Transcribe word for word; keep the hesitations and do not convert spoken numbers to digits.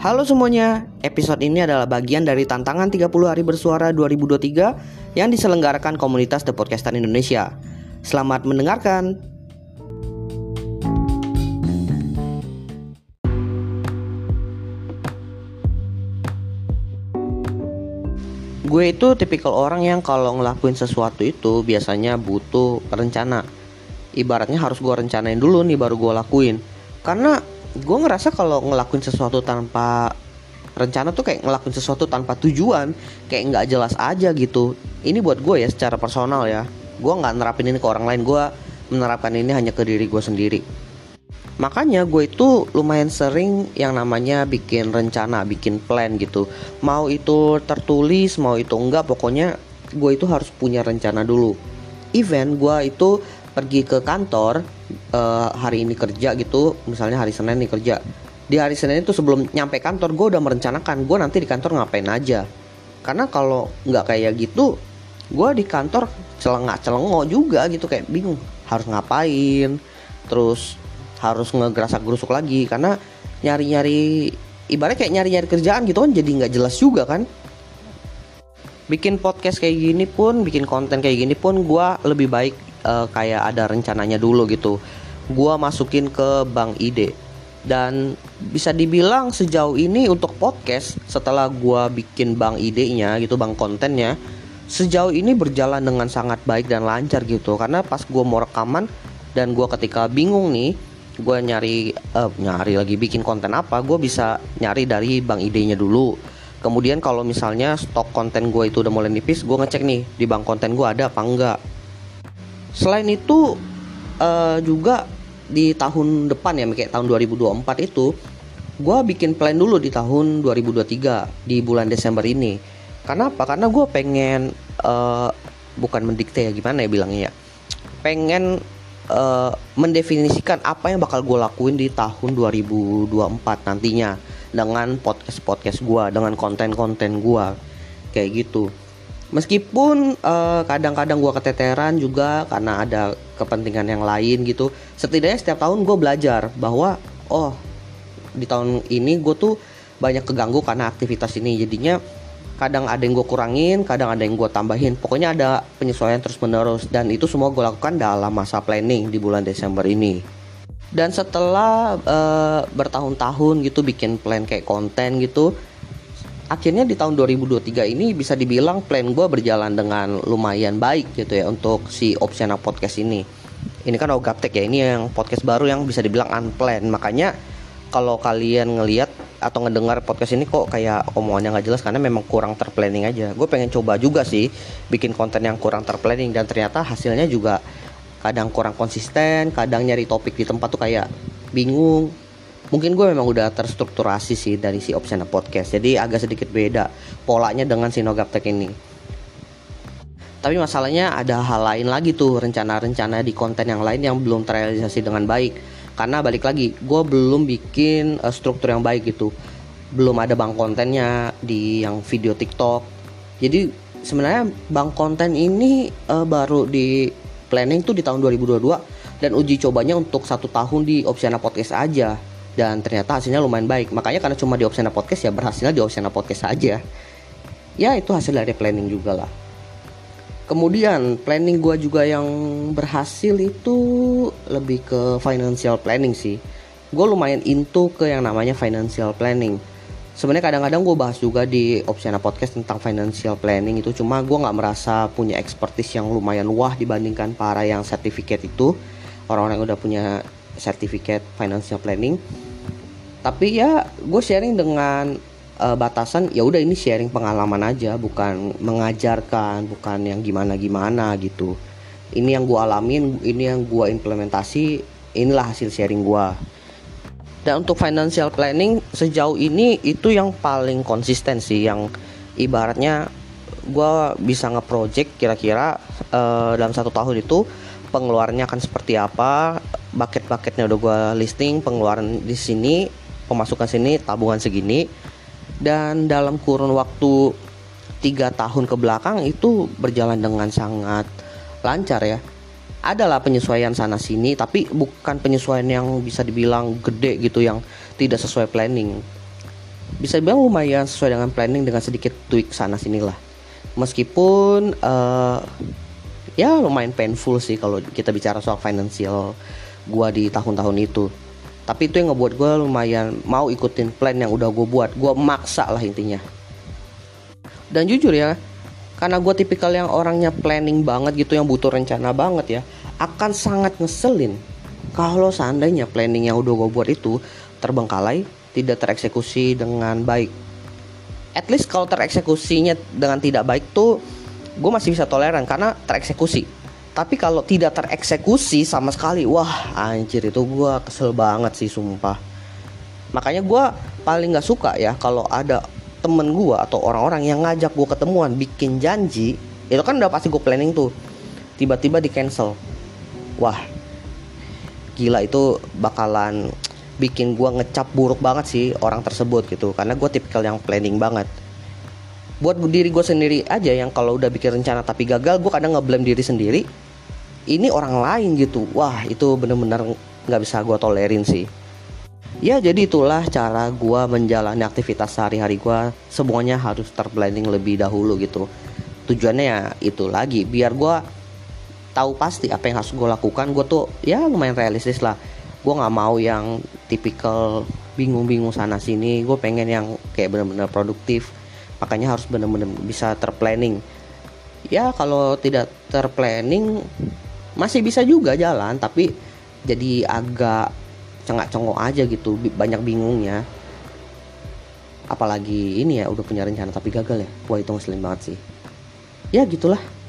Halo semuanya, episode ini adalah bagian dari tantangan tiga puluh hari bersuara dua ribu dua puluh tiga yang diselenggarakan komunitas The Podcaster Indonesia. Selamat mendengarkan. Gue itu tipikal orang yang kalau ngelakuin sesuatu itu biasanya butuh rencana. Ibaratnya harus gue rencanain dulu nih baru gue lakuin. Karena gue ngerasa kalau ngelakuin sesuatu tanpa rencana tuh kayak ngelakuin sesuatu tanpa tujuan, kayak nggak jelas aja gitu. Ini buat gue ya secara personal ya. Gue nggak nerapin ini ke orang lain, gue menerapkan ini hanya ke diri gue sendiri. Makanya gue itu lumayan sering yang namanya bikin rencana, bikin plan gitu. Mau itu tertulis, mau itu enggak, pokoknya gue itu harus punya rencana dulu. Even gue itu pergi ke kantor uh, hari ini kerja gitu, misalnya hari Senin nih kerja. Di hari Senin itu sebelum nyampe kantor gue udah merencanakan gue nanti di kantor ngapain aja. Karena kalau nggak kayak gitu, gue di kantor celengak-celengok juga gitu, kayak bingung harus ngapain, terus harus ngegerasak-gerusuk lagi karena nyari-nyari, ibaratnya kayak nyari-nyari kerjaan gitu kan, jadi nggak jelas juga kan. Bikin podcast kayak gini pun, bikin konten kayak gini pun gue lebih baik uh, kayak ada rencananya dulu gitu. Gue masukin ke bank ide. Dan bisa dibilang sejauh ini untuk podcast, setelah gue bikin bank idenya gitu, bank kontennya, sejauh ini berjalan dengan sangat baik dan lancar gitu. Karena pas gue mau rekaman dan gue ketika bingung nih, gue nyari uh, nyari lagi bikin konten apa, gue bisa nyari dari bank idenya dulu. Kemudian kalau misalnya stok konten gue itu udah mulai nipis, gue ngecek nih di bank konten gue ada apa enggak. Selain itu uh, juga di tahun depan ya, kayak tahun dua ribu dua puluh empat itu gue bikin plan dulu di tahun dua ribu dua puluh tiga di bulan Desember ini. Karena apa? Karena gue pengen uh, bukan mendikte ya, gimana ya bilangnya ya, pengen uh, mendefinisikan apa yang bakal gue lakuin di tahun dua ribu dua puluh empat nantinya dengan podcast-podcast gue, dengan konten-konten gue kayak gitu. Meskipun uh, kadang-kadang gue keteteran juga karena ada kepentingan yang lain gitu. Setidaknya setiap tahun gue belajar bahwa oh di tahun ini gue tuh banyak keganggu karena aktivitas ini. Jadinya kadang ada yang gue kurangin, kadang ada yang gue tambahin. Pokoknya ada penyesuaian terus menerus. Dan itu semua gue lakukan dalam masa planning di bulan Desember ini. Dan setelah uh, bertahun-tahun gitu bikin plan kayak konten gitu, akhirnya di tahun dua ribu dua puluh tiga ini bisa dibilang plan gue berjalan dengan lumayan baik gitu ya untuk si Opsiana Podcast ini. Ini kan Ogaptek ya, ini yang podcast baru yang bisa dibilang unplanned. Makanya kalau kalian ngelihat atau ngedengar podcast ini kok kayak omongannya nggak jelas, karena memang kurang terplanning aja. Gue pengen coba juga sih bikin konten yang kurang terplanning, dan ternyata hasilnya juga kadang kurang konsisten, kadang nyari topik di tempat tuh kayak bingung. Mungkin gue memang udah terstrukturasi sih dari si Opsiana Podcast, jadi agak sedikit beda polanya dengan si Nogaptek ini. Tapi masalahnya ada hal lain lagi tuh, rencana-rencana di konten yang lain yang belum terrealisasi dengan baik. Karena balik lagi, gue belum bikin uh, struktur yang baik gitu. Belum ada bank kontennya di yang video TikTok. Jadi sebenarnya bank konten ini uh, baru di planning tuh di tahun dua ribu dua puluh dua, dan uji cobanya untuk satu tahun di Opsiana Podcast aja. Dan ternyata hasilnya lumayan baik. Makanya karena cuma di Opsiana Podcast ya berhasilnya di Opsiana Podcast aja. Ya itu hasil dari planning juga lah. Kemudian planning gue juga yang berhasil itu lebih ke financial planning sih. Gue lumayan into ke yang namanya financial planning. Sebenarnya kadang-kadang gue bahas juga di Opsiana Podcast tentang financial planning itu, cuma gue gak merasa punya expertise yang lumayan wah dibandingkan para yang sertifikat itu, orang-orang yang udah punya sertifikat financial planning. Tapi ya gue sharing dengan uh, batasan ya udah, ini sharing pengalaman aja, bukan mengajarkan, bukan yang gimana-gimana gitu. Ini yang gue alamin, ini yang gue implementasi, inilah hasil sharing gue. Dan untuk financial planning sejauh ini itu yang paling konsisten sih, yang ibaratnya gue bisa nge-project kira-kira uh, dalam satu tahun itu pengeluarannya akan seperti apa, bucket-bucketnya udah gue listing, pengeluaran di sini, pemasukan sini, tabungan segini. Dan dalam kurun waktu tiga tahun ke belakang itu berjalan dengan sangat lancar ya. Adalah penyesuaian sana sini, tapi bukan penyesuaian yang bisa dibilang gede gitu, yang tidak sesuai planning. bisa bilang lumayan sesuai dengan planning dengan sedikit tweak sana sini lah. Meskipun uh, ya lumayan painful sih kalau kita bicara soal financial gua di tahun-tahun itu. Tapi itu yang ngebuat gua lumayan mau ikutin plan yang udah gua buat. Gua maksa lah intinya. Dan jujur ya, karena gua tipikal yang orangnya planning banget gitu, yang butuh rencana banget ya, akan sangat ngeselin kalau seandainya planning yang udah gua buat itu terbengkalai, tidak tereksekusi dengan baik. At least kalau tereksekusinya dengan tidak baik tuh gue masih bisa toleran karena tereksekusi. Tapi kalau tidak tereksekusi sama sekali, wah anjir itu gue kesel banget sih sumpah. Makanya gue paling gak suka ya kalau ada temen gue atau orang-orang yang ngajak gue ketemuan bikin janji. Itu kan udah pasti gue planning tuh, tiba-tiba di cancel. Wah gila, itu bakalan bikin gue ngecap buruk banget sih orang tersebut gitu. Karena gue tipikal yang planning banget. Buat diri gue sendiri aja yang kalau udah bikin rencana tapi gagal, gue kadang nge-blame diri sendiri. Ini orang lain gitu. Wah itu bener-bener gak bisa gue tolerin sih. Ya jadi itulah cara gue menjalani aktivitas sehari-hari gue. Semuanya harus terplanning lebih dahulu gitu. Tujuannya ya itu lagi, biar gue tahu pasti apa yang harus gue lakukan. Gue tuh ya lumayan realistis lah. Gue gak mau yang tipikal bingung-bingung sana sini. Gue pengen yang kayak bener-bener produktif. Makanya harus bener-bener bisa terplanning. Ya kalau tidak terplanning masih bisa juga jalan, tapi jadi agak cengak-cengok aja gitu, banyak bingungnya. Apalagi ini ya udah punya rencana tapi gagal ya. Wah itu ngeselin banget sih. Ya gitulah.